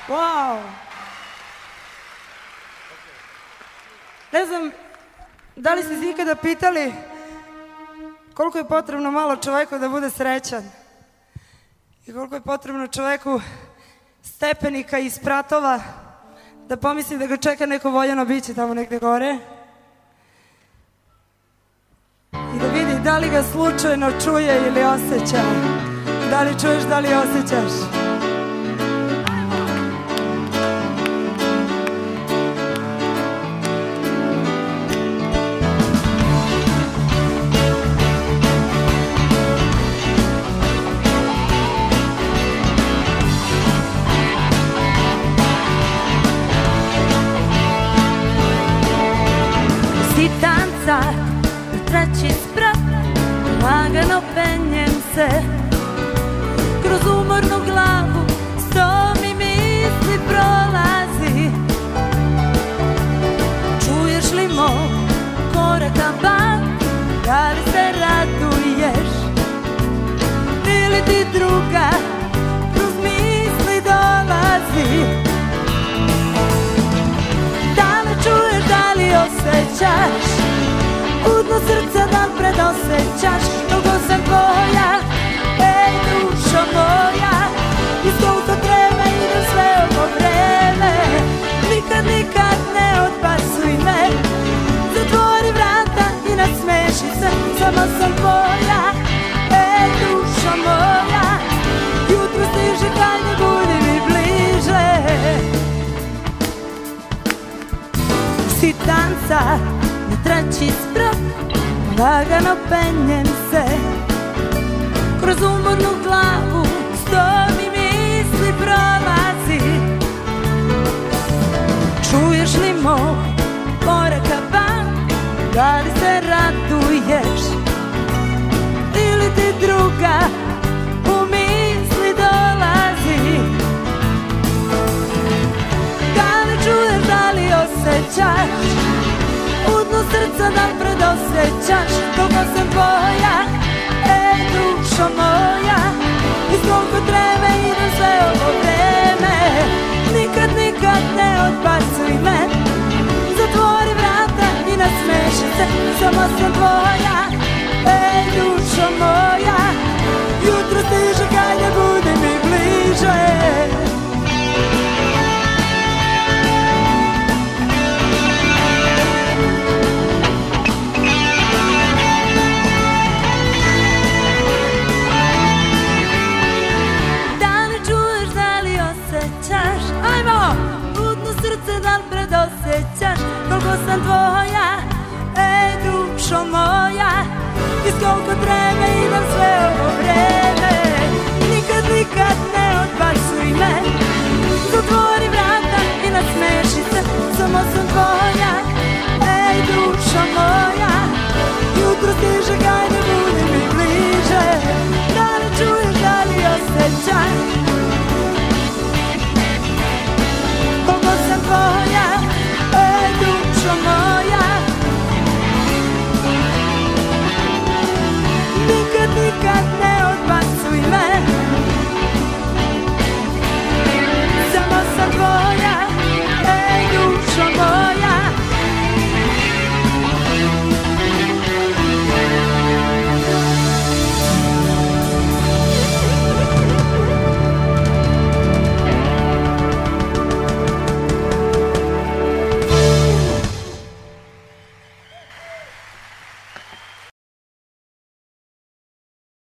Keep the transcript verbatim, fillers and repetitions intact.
Wow! Ne znam, da li ste se ikada pitali koliko je potrebno malo čoveku da bude srećan i koliko je potrebno čoveku stepenika i spratova da pomisli da ga čeka neko voljeno biće tamo negde gore i da vidi da li ga slučajno čuje ili osjeća. Da li čuješ, da li osjećaš? Treći sprat, lagano penjem se kroz umornu glavu, sto mi misli prolazi. Čuješ li mog koraka ban, da li se raduješ ili ti druga kroz misli dolazi? Da li čuješ, da li osjećaš udno srca da predosjećaš koliko sam tvoja, ej dušo moja, iz koliko treba idem sve ovo vreme. Nikad, nikad ne odbacuj me, zatvori vrata i nasmeši se, samo sam tvoja, ej dušo moja. Jutro stiže kad ne budi mi bliže. Si tanca na treći sprat, lagano penjem se kroz umornu glavu, sto mi misli prolazi. Čuješ li mog koraka ban, da li se raduješ ili ti druga u misli dolazi? Da li čuješ, da li osjećaš udno srca da predosjećaš koliko sam tvoja, ej dušo moja, iz koliko treba idem sve ovo vreme. Nikad, nikad ne odbacuj me, zatvori vrata i nasmeši se, samo sam tvoja, ej dušo moja. Jutro stiže kad ne budi mi bliže. Osjećaš koliko sam tvoja, ej dušo moja, iz koliko treba idem sve ovo vreme. Nikad, nikad ne odbacuj me,